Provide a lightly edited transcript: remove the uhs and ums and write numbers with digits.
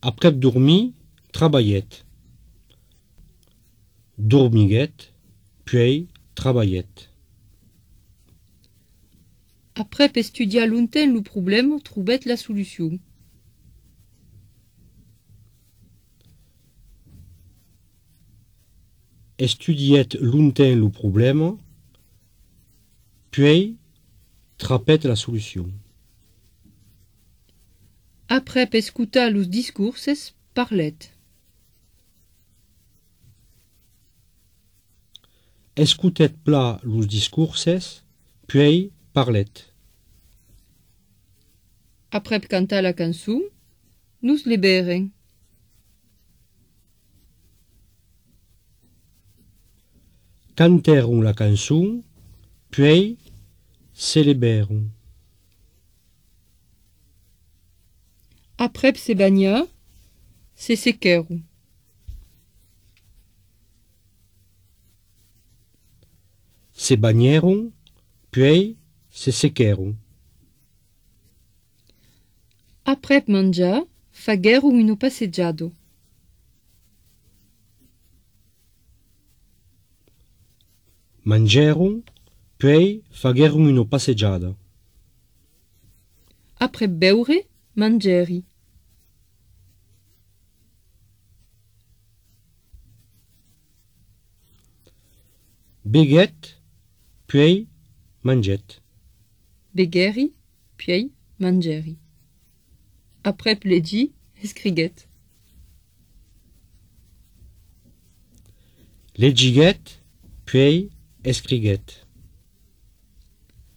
Après dormi, travaillette. Dormiguette, puis travaillette. Après estudiar longtemps le problème, troubet la solution. Estudiette longtemps le problème, puis trapette la solution. Après escutar los discourses, parlet. Escutet pla los discourses, puis parlet. Après cantar la cançon, nous liberen. Canteron la cançon, puis céléberon. Après se bagnar, se sequeron. Se bagneron, puis se sequeron. Après manjar, fagueron une passejado. Mangeron, puis fagueron une passeggiata. Après beure, mangeri. Beguet, puis manget. Begheri, puis mangeri. Après pledi, escriguet. Legiguet, puis escriguet.